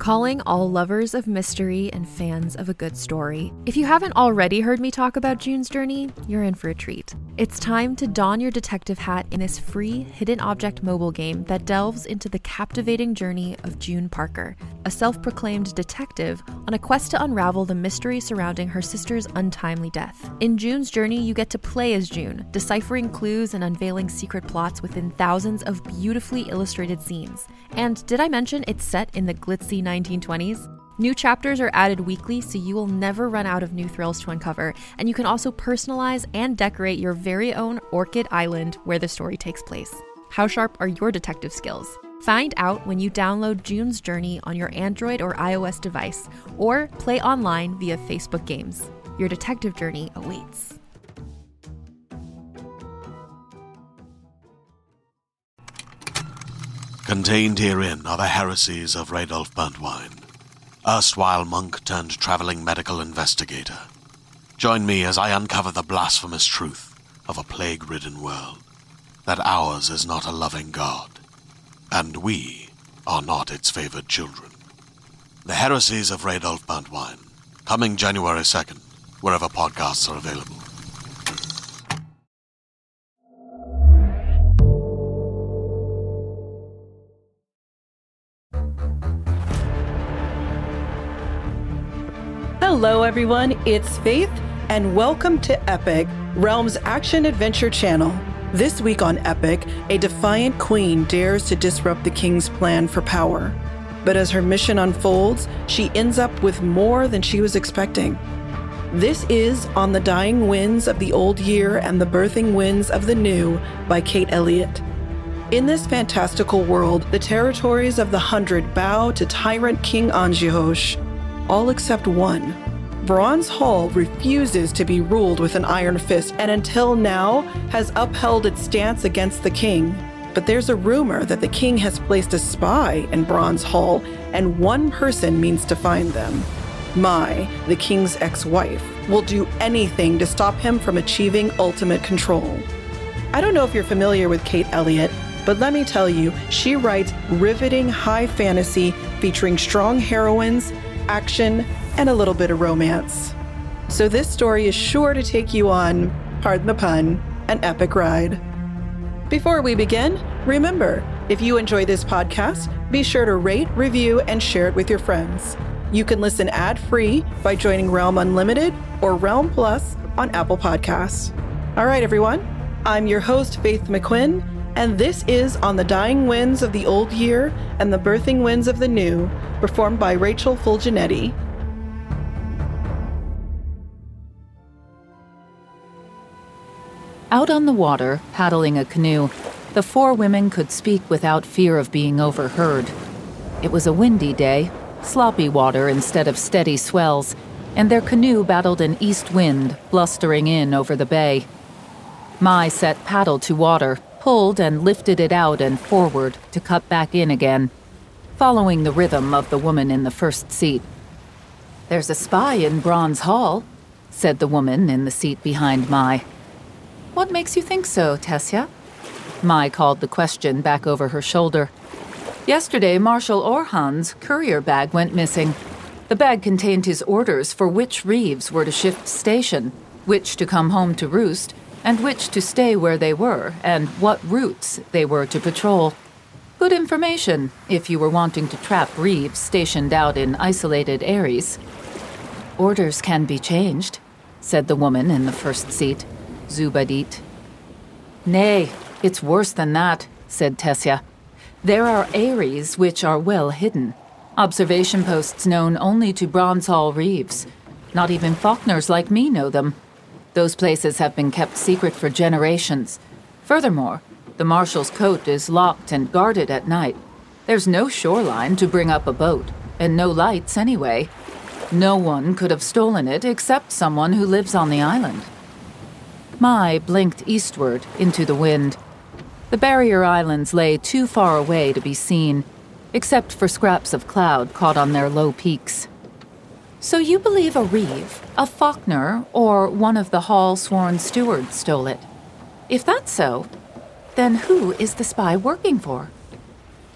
Calling all lovers of mystery and fans of a good story. If you haven't already heard me talk about June's Journey, you're in for a treat. It's time to don your detective hat in this free hidden object mobile game that delves into the captivating journey of June Parker, a self-proclaimed detective on a quest to unravel the mystery surrounding her sister's untimely death. In June's Journey, you get to play as June, deciphering clues and unveiling secret plots within thousands of beautifully illustrated scenes. And did I mention it's set in the glitzy 1920s? New chapters are added weekly, so you will never run out of new thrills to uncover, and you can also personalize and decorate your very own Orchid Island where the story takes place. How sharp are your detective skills? Find out when you download June's Journey on your Android or iOS device, or play online via Facebook Games. Your detective journey awaits. Contained herein are the heresies of Radolf Burntwine, erstwhile monk turned traveling medical investigator. Join me as I uncover the blasphemous truth of a plague-ridden world, that ours is not a loving God, and we are not its favored children. The heresies of Radolf Burntwine, coming January 2nd, wherever podcasts are available. Hello everyone, it's Faith, and welcome to Epic, Realm's action-adventure channel. This week on Epic, a defiant queen dares to disrupt the king's plan for power. But as her mission unfolds, she ends up with more than she was expecting. This is On the Dying Winds of the Old Year and the Birthing Winds of the New by Kate Elliott. In this fantastical world, the territories of the Hundred bow to tyrant King Anjouosh, all except one. Bronze Hall refuses to be ruled with an iron fist and until now has upheld its stance against the king. But there's a rumor that the king has placed a spy in Bronze Hall, and one person means to find them. Mai, the king's ex-wife, will do anything to stop him from achieving ultimate control. I don't know if you're familiar with Kate Elliott, but let me tell you, she writes riveting high fantasy featuring strong heroines, action, and a little bit of romance. So this story is sure to take you on, pardon the pun, an epic ride. Before we begin, remember, if you enjoy this podcast, be sure to rate, review, and share it with your friends. You can listen ad-free by joining Realm Unlimited or Realm Plus on Apple Podcasts. All right, everyone, I'm your host, Faith McQuinn, and this is On the Dying Winds of the Old Year and the Birthing Winds of the New, performed by Rachel Fulginetti. Out on the water, paddling a canoe, the four women could speak without fear of being overheard. It was a windy day, sloppy water instead of steady swells, and their canoe battled an east wind, blustering in over the bay. Mai set paddle to water, pulled and lifted it out and forward to cut back in again, following the rhythm of the woman in the first seat. "There's a spy in Bronze Hall," said the woman in the seat behind Mai. "What makes you think so, Tessia?" Mai called the question back over her shoulder. "Yesterday, Marshal Orhan's courier bag went missing. The bag contained his orders for which Reeves were to shift station, which to come home to roost, and which to stay where they were, and what routes they were to patrol. Good information, if you were wanting to trap Reeves stationed out in isolated Ares." "Orders can be changed," said the woman in the first seat, Zubadit. "Nay, it's worse than that," said Tessia. "There are Ares which are well hidden. Observation posts known only to Bronze Hall Reeves. Not even Faulkners like me know them. Those places have been kept secret for generations. Furthermore, the Marshal's coat is locked and guarded at night. There's no shoreline to bring up a boat, and no lights anyway. No one could have stolen it except someone who lives on the island." Mai blinked eastward into the wind. The barrier islands lay too far away to be seen, except for scraps of cloud caught on their low peaks. "So you believe a Reeve, a Faulkner, or one of the Hall sworn stewards stole it? If that's so, then who is the spy working for?"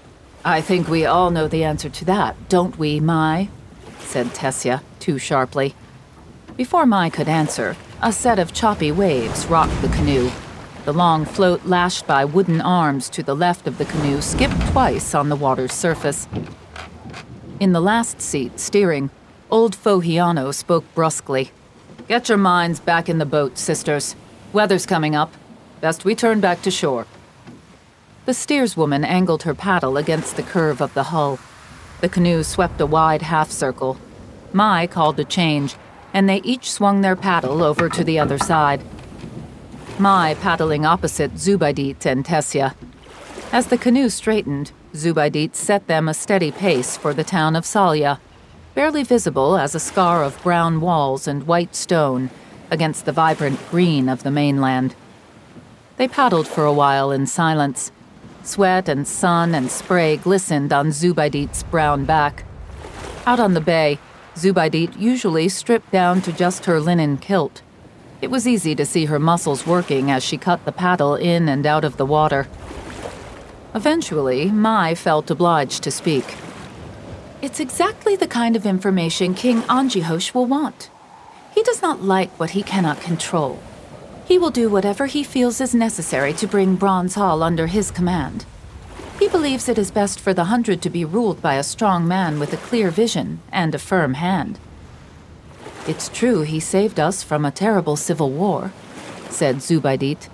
I think we all know the answer to that, don't we, Mai? Said Tessia, too sharply. Before Mai could answer, a set of choppy waves rocked the canoe. The long float lashed by wooden arms to the left of the canoe skipped twice on the water's surface. In the last seat, steering, old Fohiano spoke brusquely. Get your minds back in the boat, sisters. Weather's coming up. Best we turn back to shore. The steerswoman angled her paddle against the curve of the hull. The canoe swept a wide half-circle. Mai called a change, and they each swung their paddle over to the other side. Mai paddling opposite Zubaydit and Tessia. As the canoe straightened, Zubaydit set them a steady pace for the town of Salya, barely visible as a scar of brown walls and white stone against the vibrant green of the mainland. They paddled for a while in silence. Sweat and sun and spray glistened on Zubaydit's brown back. Out on the bay, Zubaydit usually stripped down to just her linen kilt. It was easy to see her muscles working as she cut the paddle in and out of the water. Eventually, Mai felt obliged to speak. It's exactly the kind of information King Anjihosh will want. He does not like what he cannot control. He will do whatever he feels is necessary to bring Bronze Hall under his command. He believes it is best for the 100 to be ruled by a strong man with a clear vision and a firm hand. It's true he saved us from a terrible civil war, said Zubaydit.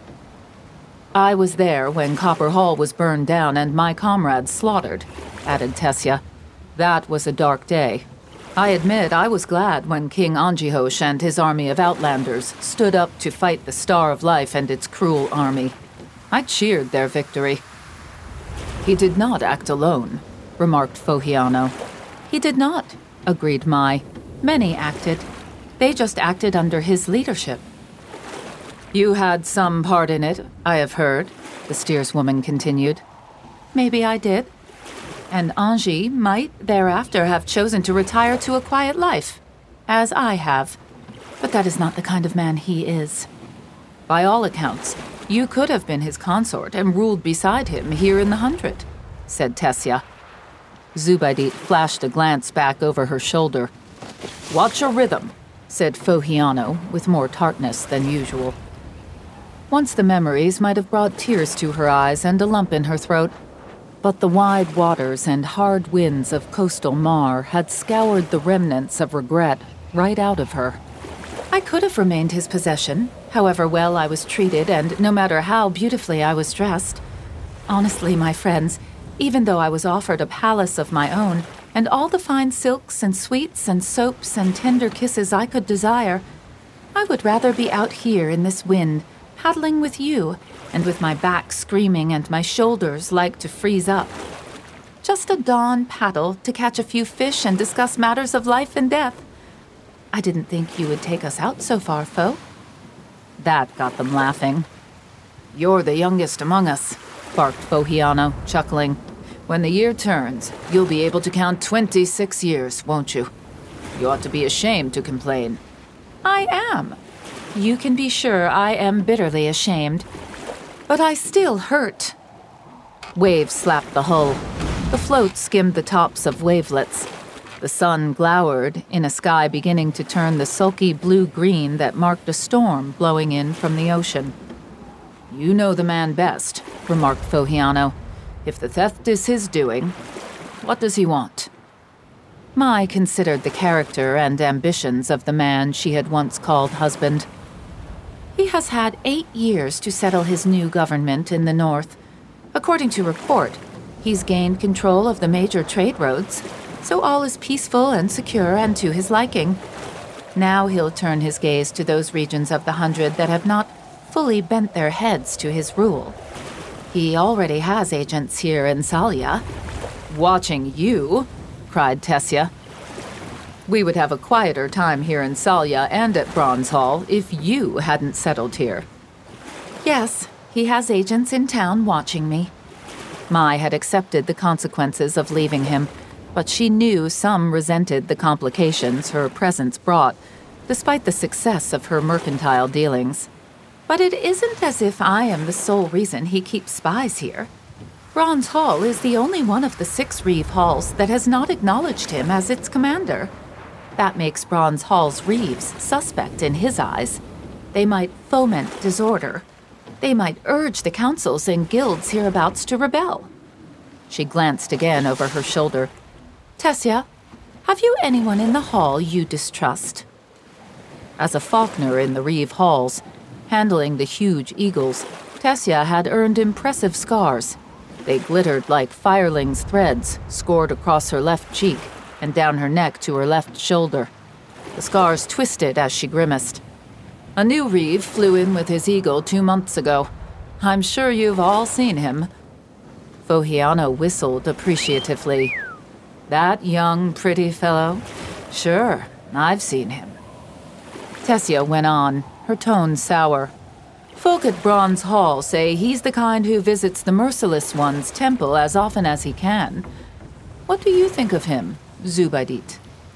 I was there when Copper Hall was burned down and my comrades slaughtered, added Tessia. That was a dark day. I admit I was glad when King Anjihosh and his army of outlanders stood up to fight the Star of Life and its cruel army. I cheered their victory. He did not act alone, remarked Fohiano. He did not, agreed Mai. Many acted. They just acted under his leadership. You had some part in it, I have heard, the steerswoman continued. Maybe I did. And Anji might thereafter have chosen to retire to a quiet life, as I have. But that is not the kind of man he is. By all accounts, you could have been his consort and ruled beside him here in the 100, said Tessia. Zubaydit flashed a glance back over her shoulder. Watch your rhythm, said Fohiano with more tartness than usual. Once the memories might have brought tears to her eyes and a lump in her throat, but the wide waters and hard winds of coastal Mar had scoured the remnants of regret right out of her. I could have remained his possession, however well I was treated and no matter how beautifully I was dressed. Honestly, my friends, even though I was offered a palace of my own and all the fine silks and sweets and soaps and tender kisses I could desire, I would rather be out here in this wind, paddling with you, and with my back screaming and my shoulders like to freeze up. Just a dawn paddle to catch a few fish and discuss matters of life and death. I didn't think you would take us out so far, Fo. That got them laughing. You're the youngest among us, barked Fohiano, chuckling. When the year turns, you'll be able to count 26 years, won't you? You ought to be ashamed to complain. I am. You can be sure I am bitterly ashamed. But I still hurt. Waves slapped the hull. The float skimmed the tops of wavelets. The sun glowered in a sky beginning to turn the sulky blue-green that marked a storm blowing in from the ocean. You know the man best, remarked Fohiano. If the theft is his doing, what does he want? Mai considered the character and ambitions of the man she had once called husband. He has had 8 years to settle his new government in the north. According to report, he's gained control of the major trade roads, so all is peaceful and secure and to his liking. Now he'll turn his gaze to those regions of the 100 that have not fully bent their heads to his rule. He already has agents here in Salya. Watching you, cried Tessia. We would have a quieter time here in Salya and at Bronze Hall if you hadn't settled here. Yes, he has agents in town watching me. Mai had accepted the consequences of leaving him, but she knew some resented the complications her presence brought, despite the success of her mercantile dealings. But it isn't as if I am the sole reason he keeps spies here. Bronze Hall is the only one of the 6 Reeve Halls that has not acknowledged him as its commander. That makes Bronze Hall's Reeves suspect in his eyes. They might foment disorder. They might urge the councils and guilds hereabouts to rebel. She glanced again over her shoulder. Tessia, have you anyone in the hall you distrust? As a falconer in the Reeve Halls, handling the huge eagles, Tessia had earned impressive scars. They glittered like fireling's threads, scored across her left cheek and down her neck to her left shoulder. The scars twisted as she grimaced. A new Reeve flew in with his eagle 2 months ago. I'm sure you've all seen him. Fohiano whistled appreciatively. That young, pretty fellow? Sure, I've seen him. Tessia went on, her tone sour. Folk at Bronze Hall say he's the kind who visits the Merciless One's temple as often as he can. What do you think of him, Zubaydit?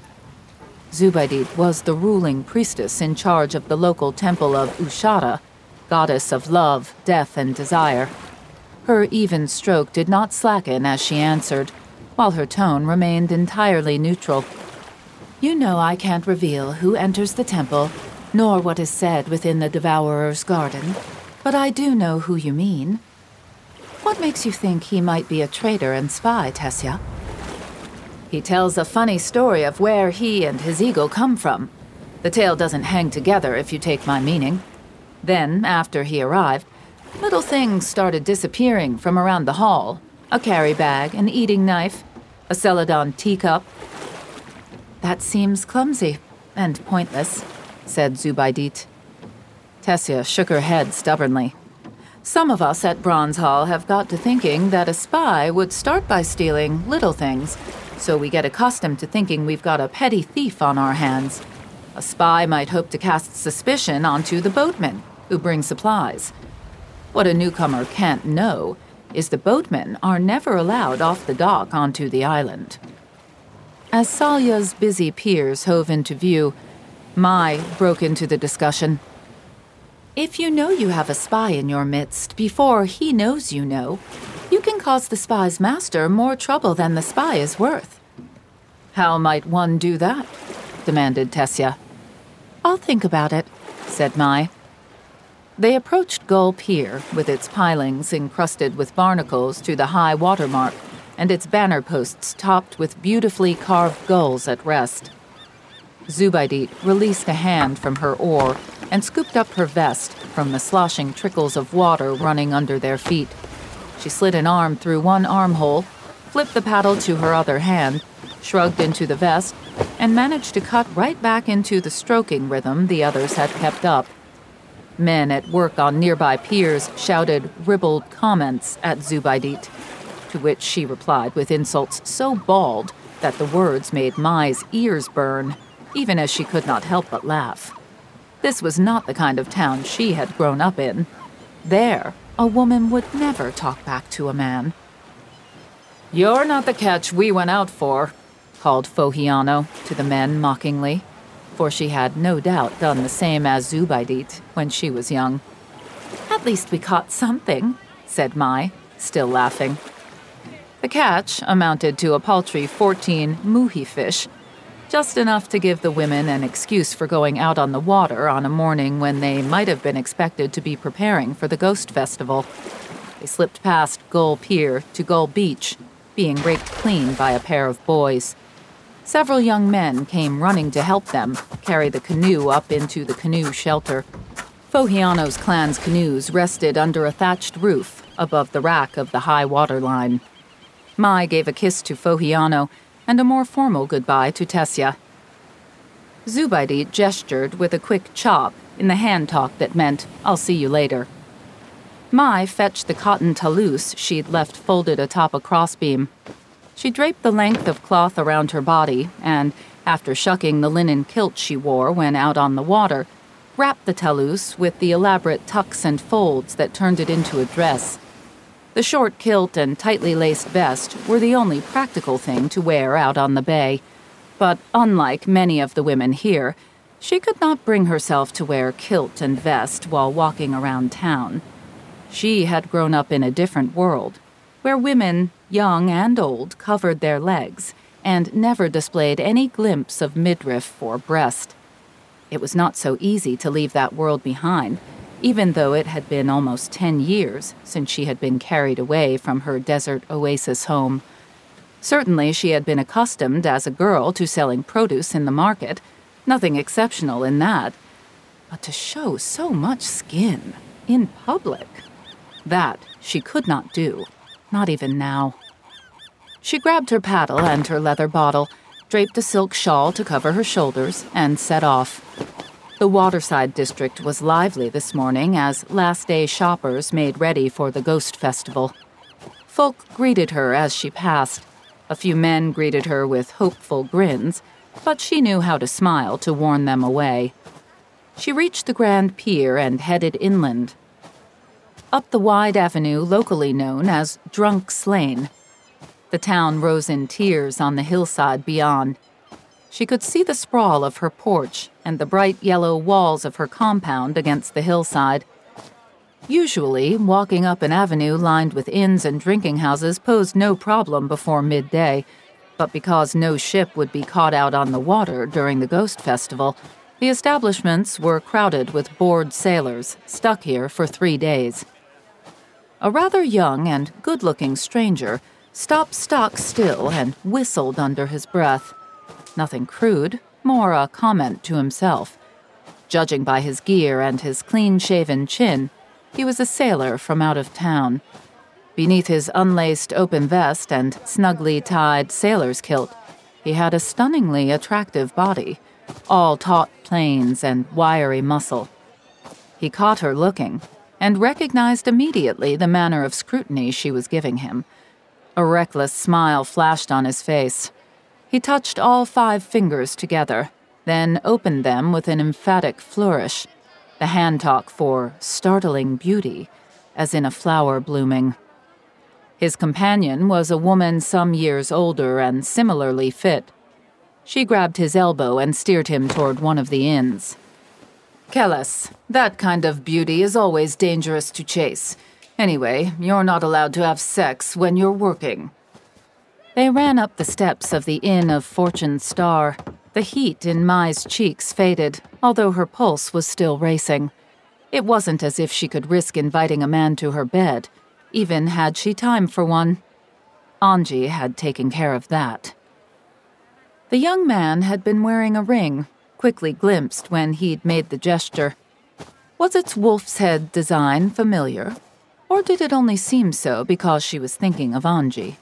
Zubaydit was the ruling priestess in charge of the local temple of Ushara, goddess of love, death, and desire. Her even stroke did not slacken as she answered, while her tone remained entirely neutral. You know I can't reveal who enters the temple, nor what is said within the Devourer's garden, but I do know who you mean. What makes you think he might be a traitor and spy, Tessia? He tells a funny story of where he and his eagle come from. The tale doesn't hang together if you take my meaning. Then, after he arrived, little things started disappearing from around the hall. A carry bag, an eating knife, a Celadon teacup. That seems clumsy and pointless, said Zubaydit. Tessia shook her head stubbornly. Some of us at Bronze Hall have got to thinking that a spy would start by stealing little things, so we get accustomed to thinking we've got a petty thief on our hands. A spy might hope to cast suspicion onto the boatmen who bring supplies. What a newcomer can't know is the boatmen are never allowed off the dock onto the island. As Salya's busy piers hove into view, Mai broke into the discussion. If you know you have a spy in your midst before he knows you know, you can cause the spy's master more trouble than the spy is worth. How might one do that? Demanded Tessia. I'll think about it, said Mai. They approached Gull Pier, with its pilings encrusted with barnacles to the high water mark, and its banner posts topped with beautifully carved gulls at rest. Zubaydit released a hand from her oar and scooped up her vest from the sloshing trickles of water running under their feet. She slid an arm through one armhole, flipped the paddle to her other hand, shrugged into the vest, and managed to cut right back into the stroking rhythm the others had kept up. Men at work on nearby piers shouted ribald comments at Zubaydit, to which she replied with insults so bald that the words made Mai's ears burn, even as she could not help but laugh. This was not the kind of town she had grown up in. There, a woman would never talk back to a man. You're not the catch we went out for, called Fohiano to the men mockingly, for she had no doubt done the same as Zubaydit when she was young. At least we caught something, said Mai, still laughing. The catch amounted to a paltry 14 muhi fish, just enough to give the women an excuse for going out on the water on a morning when they might have been expected to be preparing for the Ghost Festival. They slipped past Gull Pier to Gull Beach, being raked clean by a pair of boys. Several young men came running to help them carry the canoe up into the canoe shelter. Fohiano's clan's canoes rested under a thatched roof above the rack of the high water line. Mai gave a kiss to Fohiano and a more formal goodbye to Tessia. Zubaydit gestured with a quick chop in the hand talk that meant, I'll see you later. Mai fetched the cotton talus she'd left folded atop a crossbeam. She draped the length of cloth around her body and, after shucking the linen kilt she wore when out on the water, wrapped the talus with the elaborate tucks and folds that turned it into a dress. The short kilt and tightly laced vest were the only practical thing to wear out on the bay, but unlike many of the women here, she could not bring herself to wear kilt and vest while walking around town. She had grown up in a different world, where women, young and old, covered their legs and never displayed any glimpse of midriff or breast. It was not so easy to leave that world behind, even though it had been almost 10 years since she had been carried away from her desert oasis home. Certainly she had been accustomed as a girl to selling produce in the market, nothing exceptional in that. But to show so much skin in public, that she could not do, not even now. She grabbed her paddle and her leather bottle, draped a silk shawl to cover her shoulders, and set off. The Waterside district was lively this morning as last-day shoppers made ready for the Ghost Festival. Folk greeted her as she passed. A few men greeted her with hopeful grins, but she knew how to smile to warn them away. She reached the Grand Pier and headed inland. Up the wide avenue locally known as Drunk's Lane. The town rose in tiers on the hillside beyond. She could see the sprawl of her porch and the bright yellow walls of her compound against the hillside. Usually, walking up an avenue lined with inns and drinking houses posed no problem before midday, but because no ship would be caught out on the water during the Ghost Festival, the establishments were crowded with bored sailors stuck here for 3 days. A rather young and good-looking stranger stopped stock still and whistled under his breath. Nothing crude, more a comment to himself. Judging by his gear and his clean-shaven chin, he was a sailor from out of town. Beneath his unlaced open vest and snugly tied sailor's kilt, he had a stunningly attractive body, all taut planes and wiry muscle. He caught her looking, and recognized immediately the manner of scrutiny she was giving him. A reckless smile flashed on his face. He touched all 5 fingers together, then opened them with an emphatic flourish, the hand talk for startling beauty, as in a flower blooming. His companion was a woman some years older and similarly fit. She grabbed his elbow and steered him toward one of the inns. "Kellis, that kind of beauty is always dangerous to chase. Anyway, you're not allowed to have sex when you're working." They ran up the steps of the Inn of Fortune Star. The heat in Mai's cheeks faded, although her pulse was still racing. It wasn't as if she could risk inviting a man to her bed, even had she time for one. Anji had taken care of that. The young man had been wearing a ring, quickly glimpsed when he'd made the gesture. Was its wolf's head design familiar, or did it only seem so because she was thinking of Anji?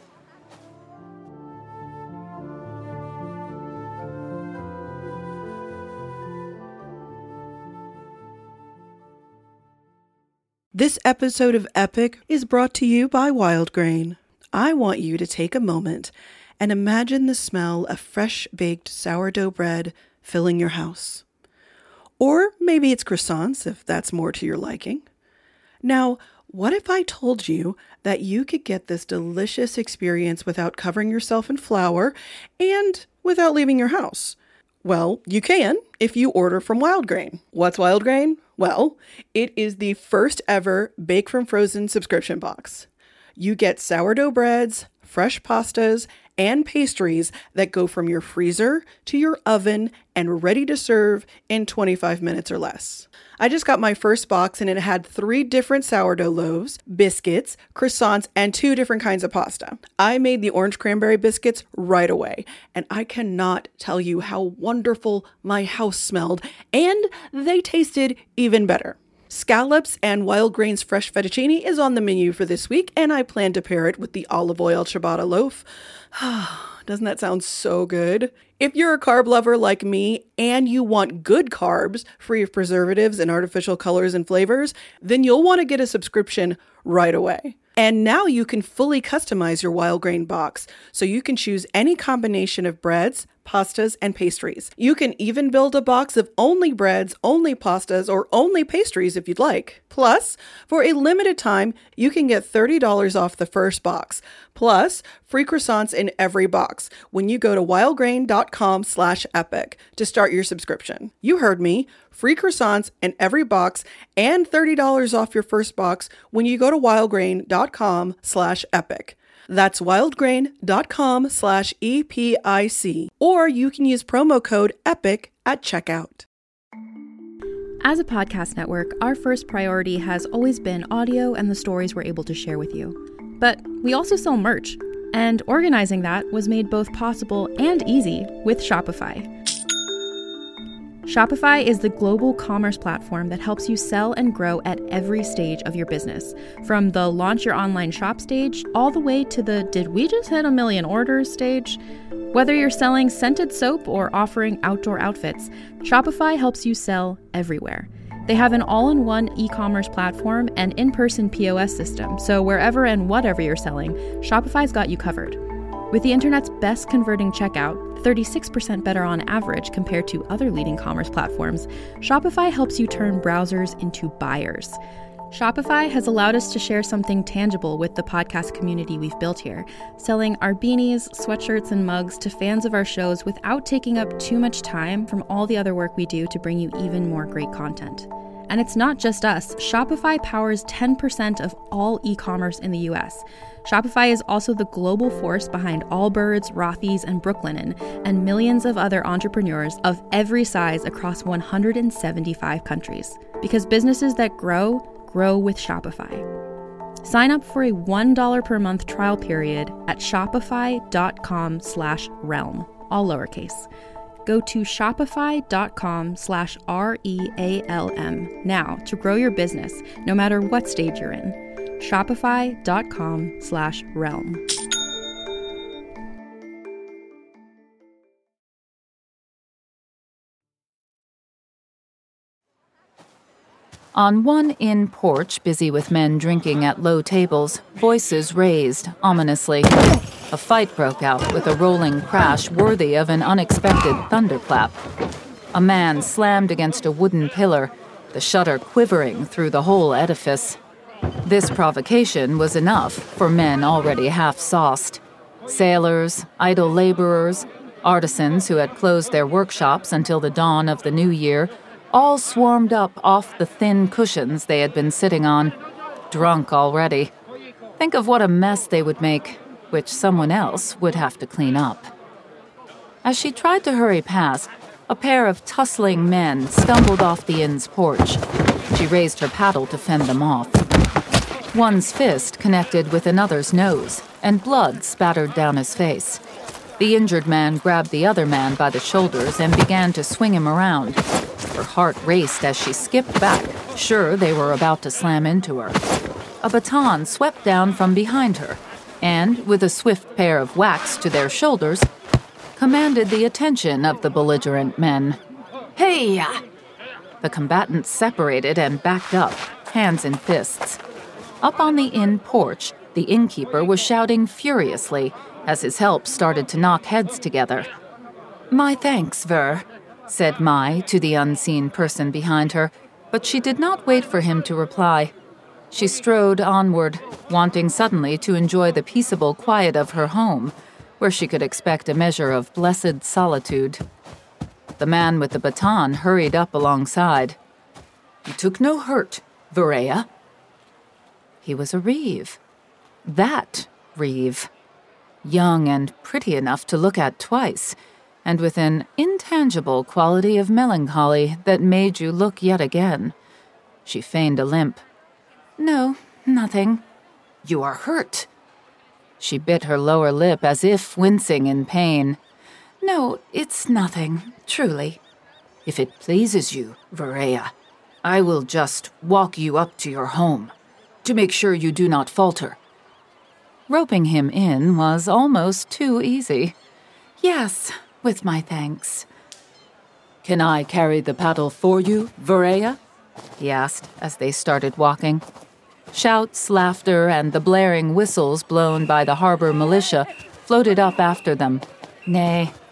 This episode of Epic is brought to you by Wildgrain. I want you to take a moment and imagine the smell of fresh-baked sourdough bread filling your house. Or maybe it's croissants, if that's more to your liking. Now, what if I told you that you could get this delicious experience without covering yourself in flour and without leaving your house? Well, you can if you order from Wildgrain. What's Wildgrain? Well, it is the first ever Bake from Frozen subscription box. You get sourdough breads, fresh pastas, and pastries that go from your freezer to your oven and ready to serve in 25 minutes or less. I just got my first box and it had 3 different sourdough loaves, biscuits, croissants, and 2 different kinds of pasta. I made the orange cranberry biscuits right away, and I cannot tell you how wonderful my house smelled, and they tasted even better. Scallops and Wildgrain's fresh fettuccine is on the menu for this week, and I plan to pair it with the olive oil ciabatta loaf. Doesn't that sound so good? If you're a carb lover like me and you want good carbs, free of preservatives and artificial colors and flavors, then you'll want to get a subscription right away. And now you can fully customize your Wildgrain box, so you can choose any combination of breads, pastas, and pastries. You can even build a box of only breads, only pastas, or only pastries if you'd like. Plus, for a limited time, you can get $30 off the first box, plus free croissants in every box when you go to wildgrain.com/epic to start your subscription. You heard me. Free croissants in every box and $30 off your first box when you go to wildgrain.com/epic. That's wildgrain.com/EPIC, or you can use promo code EPIC at checkout. As a podcast network, our first priority has always been audio and the stories we're able to share with you. But we also sell merch, and organizing that was made both possible and easy with Shopify. Shopify is the global commerce platform that helps you sell and grow at every stage of your business, from the launch your online shop stage all the way to the did we just hit 1 million orders stage. Whether you're selling scented soap or offering outdoor outfits, Shopify helps you sell everywhere. They have an all-in-one e-commerce platform and in-person POS system, so wherever and whatever you're selling, Shopify's got you covered. With the internet's best converting checkout, 36% better on average compared to other leading commerce platforms, Shopify helps you turn browsers into buyers. Shopify has allowed us to share something tangible with the podcast community we've built here, selling our beanies, sweatshirts, and mugs to fans of our shows without taking up too much time from all the other work we do to bring you even more great content. And it's not just us. Shopify powers 10% of all e-commerce in the US. Shopify is also the global force behind Allbirds, Rothy's, and Brooklinen, and millions of other entrepreneurs of every size across 175 countries. Because businesses that grow with Shopify. Sign up for a $1 per month trial period at shopify.com/realm, all lowercase. Go to shopify.com/REALM now to grow your business, no matter what stage you're in. Shopify.com/realm. On one inn porch, busy with men drinking at low tables, voices raised ominously. A fight broke out with a rolling crash worthy of an unexpected thunderclap. A man slammed against a wooden pillar, the shutter quivering through the whole edifice. This provocation was enough for men already half-sauced. Sailors, idle laborers, artisans who had closed their workshops until the dawn of the new year all swarmed up off the thin cushions they had been sitting on, drunk already. Think of what a mess they would make, which someone else would have to clean up. As she tried to hurry past, a pair of tussling men stumbled off the inn's porch. She raised her paddle to fend them off. One's fist connected with another's nose, and blood spattered down his face. The injured man grabbed the other man by the shoulders and began to swing him around. Her heart raced as she skipped back, sure they were about to slam into her. A baton swept down from behind her, and, with a swift pair of whacks to their shoulders, commanded the attention of the belligerent men. Hey-ya! The combatants separated and backed up, hands in fists. Up on the inn porch, the innkeeper was shouting furiously as his help started to knock heads together. "My thanks, Ver," said Mai to the unseen person behind her, but she did not wait for him to reply. She strode onward, wanting suddenly to enjoy the peaceable quiet of her home, where she could expect a measure of blessed solitude. The man with the baton hurried up alongside. "You took no hurt, Verea." He was a Reeve. That Reeve. Young and pretty enough to look at twice, and with an intangible quality of melancholy that made you look yet again. She feigned a limp. "No, nothing." "You are hurt." She bit her lower lip as if wincing in pain. "No, it's nothing, truly." "If it pleases you, Verea, I will just walk you up to your home, to make sure you do not falter." Roping him in was almost too easy. "Yes, with my thanks." "Can I carry the paddle for you, Verea?" he asked as they started walking. Shouts, laughter, and the blaring whistles blown by the harbor militia floated up after them. "Nay,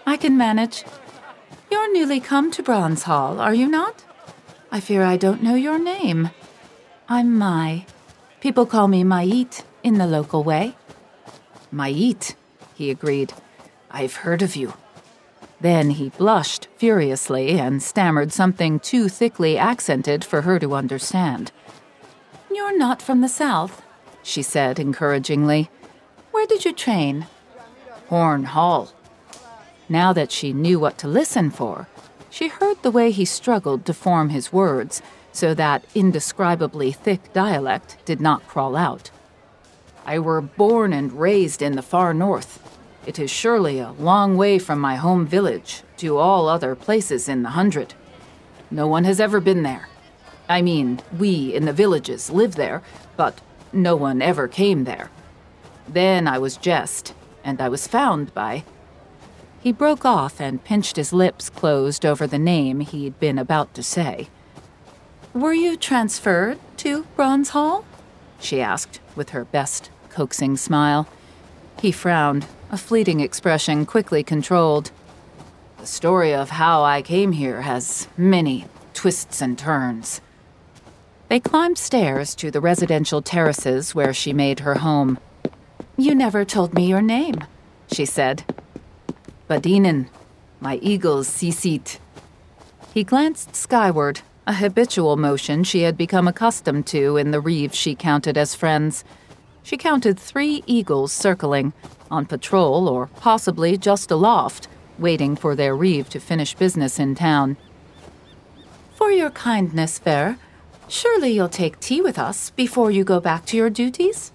I can manage. You're newly come to Bronze Hall, are you not? I fear I don't know your name. I'm Mai. People call me Mait in the local way. Mait, he agreed. I've heard of you. Then he blushed furiously and stammered something too thickly accented for her to understand. You're not from the south, she said encouragingly. Where did you train? Horn Hall. Now that she knew what to listen for, she heard the way he struggled to form his words so that indescribably thick dialect did not crawl out. I were born and raised in the far north. It is surely a long way from my home village to all other places in the 100. No one has ever been there. I mean, we in the villages live there, but no one ever came there. Then I was jest, and I was found by... He broke off and pinched his lips closed over the name he'd been about to say. Were you transferred to Bronze Hall? She asked with her best coaxing smile. He frowned, a fleeting expression quickly controlled. The story of how I came here has many twists and turns. They climbed stairs to the residential terraces where she made her home. You never told me your name, she said. Badinen, my eagle's sisit. He glanced skyward, a habitual motion she had become accustomed to in the reeves she counted as friends. She counted 3 eagles circling, on patrol or possibly just aloft, waiting for their reeve to finish business in town. For your kindness, Fair, surely you'll take tea with us before you go back to your duties?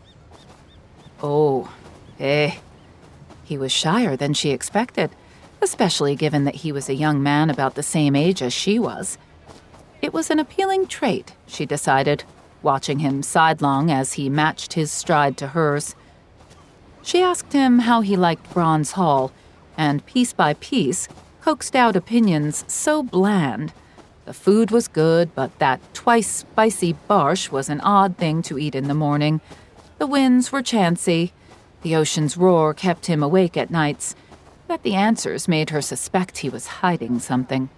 Oh, He was shyer than she expected, especially given that he was a young man about the same age as she was. It was an appealing trait, she decided, watching him sidelong as he matched his stride to hers. She asked him how he liked Bronze Hall, and piece by piece coaxed out opinions so bland. The food was good, but that twice-spicy barsh was an odd thing to eat in the morning. The winds were chancy. The ocean's roar kept him awake at nights. That the answers made her suspect he was hiding something.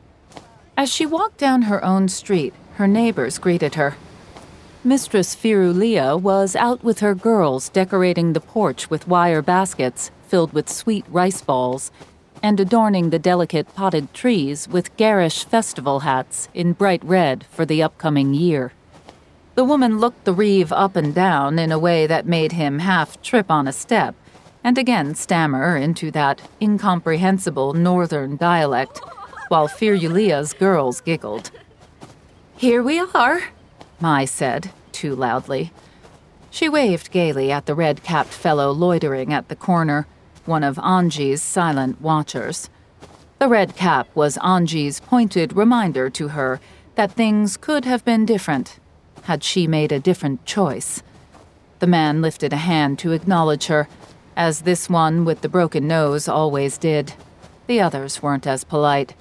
As she walked down her own street, her neighbors greeted her. Mistress Firulia was out with her girls decorating the porch with wire baskets filled with sweet rice balls and adorning the delicate potted trees with garish festival hats in bright red for the upcoming year. The woman looked the reeve up and down in a way that made him half trip on a step and again stammer into that incomprehensible northern dialect, while Firulia's girls giggled. Here we are, Mai said, too loudly. She waved gaily at the red-capped fellow loitering at the corner, one of Anji's silent watchers. The red cap was Anji's pointed reminder to her that things could have been different had she made a different choice. The man lifted a hand to acknowledge her, as this one with the broken nose always did. The others weren't as polite.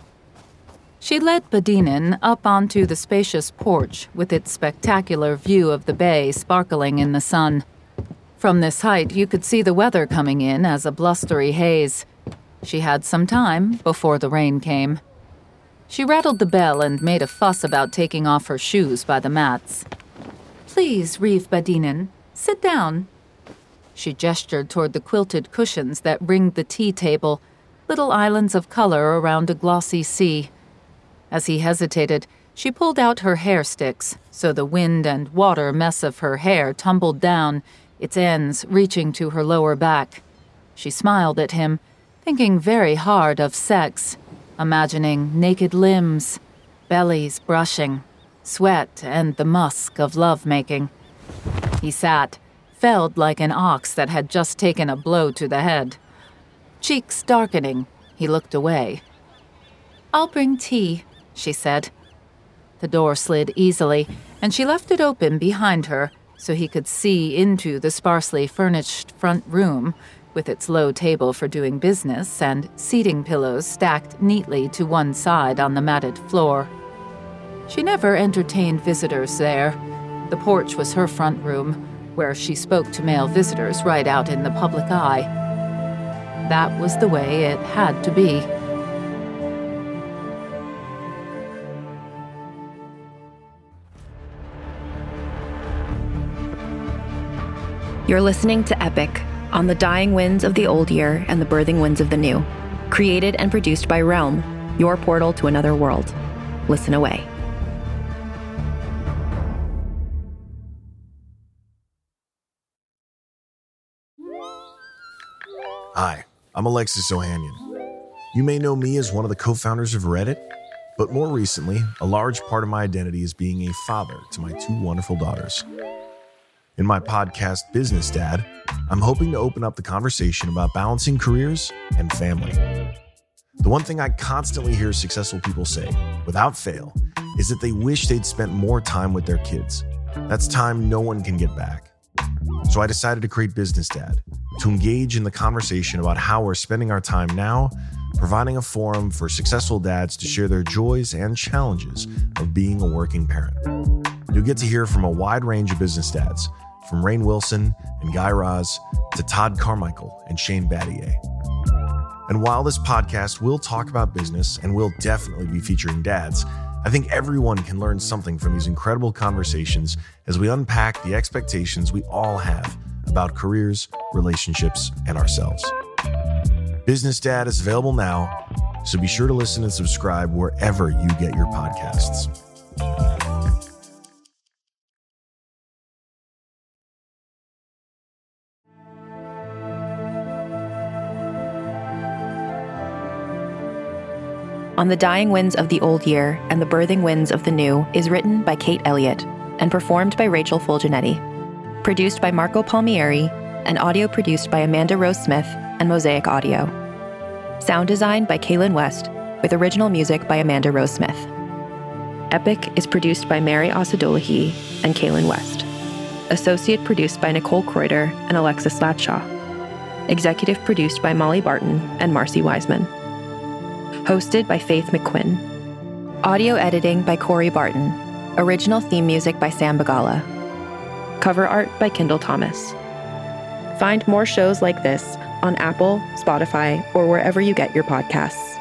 She led Badinen up onto the spacious porch with its spectacular view of the bay sparkling in the sun. From this height, you could see the weather coming in as a blustery haze. She had some time before the rain came. She rattled the bell and made a fuss about taking off her shoes by the mats. Please, Reeve Badinen, sit down. She gestured toward the quilted cushions that ringed the tea table, little islands of color around a glossy sea. As he hesitated, she pulled out her hair sticks, so the wind and water mess of her hair tumbled down, its ends reaching to her lower back. She smiled at him, thinking very hard of sex, imagining naked limbs, bellies brushing, sweat and the musk of love-making. He sat, felled like an ox that had just taken a blow to the head. Cheeks darkening, he looked away. I'll bring tea, she said. The door slid easily, and she left it open behind her so he could see into the sparsely furnished front room with its low table for doing business and seating pillows stacked neatly to one side on the matted floor. She never entertained visitors there. The porch was her front room, where she spoke to male visitors right out in the public eye. That was the way it had to be. You're listening to Epic, on the dying winds of the old year and the birthing winds of the new. Created and produced by Realm, your portal to another world. Listen away. Hi, I'm Alexis Ohanian. You may know me as one of the co-founders of Reddit, but more recently, a large part of my identity is being a father to my two wonderful daughters. In my podcast, Business Dad, I'm hoping to open up the conversation about balancing careers and family. The one thing I constantly hear successful people say, without fail, is that they wish they'd spent more time with their kids. That's time no one can get back. So I decided to create Business Dad, to engage in the conversation about how we're spending our time now, providing a forum for successful dads to share their joys and challenges of being a working parent. You'll get to hear from a wide range of business dads, from Rainn Wilson and Guy Raz to Todd Carmichael and Shane Battier. And while this podcast will talk about business and will definitely be featuring dads, I think everyone can learn something from these incredible conversations as we unpack the expectations we all have about careers, relationships, and ourselves. Business Dad is available now, so be sure to listen and subscribe wherever you get your podcasts. On the Dying Winds of the Old Year and the Birthing Winds of the New is written by Kate Elliott and performed by Rachel Fulgenetti. Produced by Marco Palmieri and audio produced by Amanda Rose Smith and Mosaic Audio. Sound design by Kaylin West with original music by Amanda Rose Smith. Epic is produced by Mary Osadolahi and Kaylin West. Associate produced by Nicole Kreuter and Alexis Latshaw. Executive produced by Molly Barton and Marcy Wiseman. Hosted by Faith McQuinn. Audio editing by Corey Barton. Original theme music by Sam Bagala. Cover art by Kendall Thomas. Find more shows like this on Apple, Spotify, or wherever you get your podcasts.